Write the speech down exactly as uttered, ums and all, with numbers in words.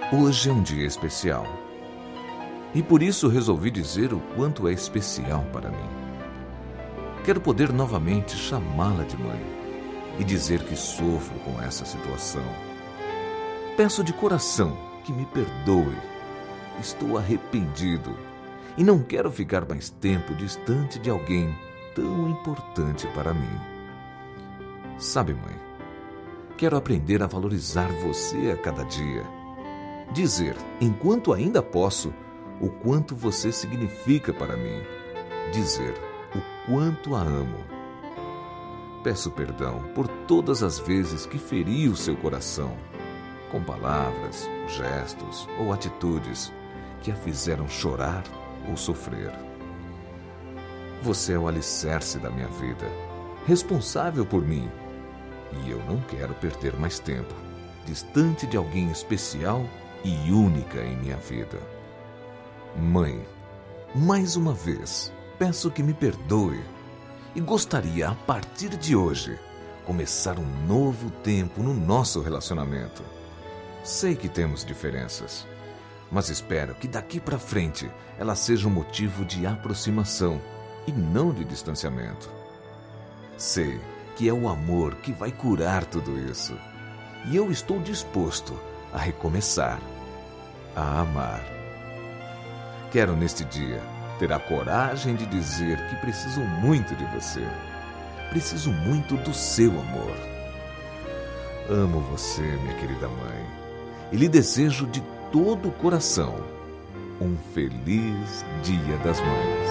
Hoje é um dia especial e por isso resolvi dizer o quanto é especial para mim. Quero poder novamente chamá-la de mãe e dizer que sofro com essa situação. Peço de coração que me perdoe. Estou arrependido e não quero ficar mais tempo distante de alguém tão importante para mim. Sabe, mãe, quero aprender a valorizar você a cada dia. Dizer, enquanto ainda posso, o quanto você significa para mim. Dizer o quanto a amo. Peço perdão por todas as vezes que feri o seu coração, com palavras, gestos ou atitudes que a fizeram chorar ou sofrer. Você é o alicerce da minha vida, responsável por mim, e eu não quero perder mais tempo distante de alguém especial e única em minha vida. Mãe, mais uma vez, peço que me perdoe e gostaria, a partir de hoje, começar um novo tempo no nosso relacionamento. Sei que temos diferenças, mas espero que daqui para frente ela seja um motivo de aproximação e não de distanciamento. Sei que é o amor que vai curar tudo isso, e eu estou disposto a recomeçar, a amar. Quero neste dia ter a coragem de dizer que preciso muito de você. Preciso muito do seu amor. Amo você, minha querida mãe, e lhe desejo de todo o coração um feliz Dia das Mães.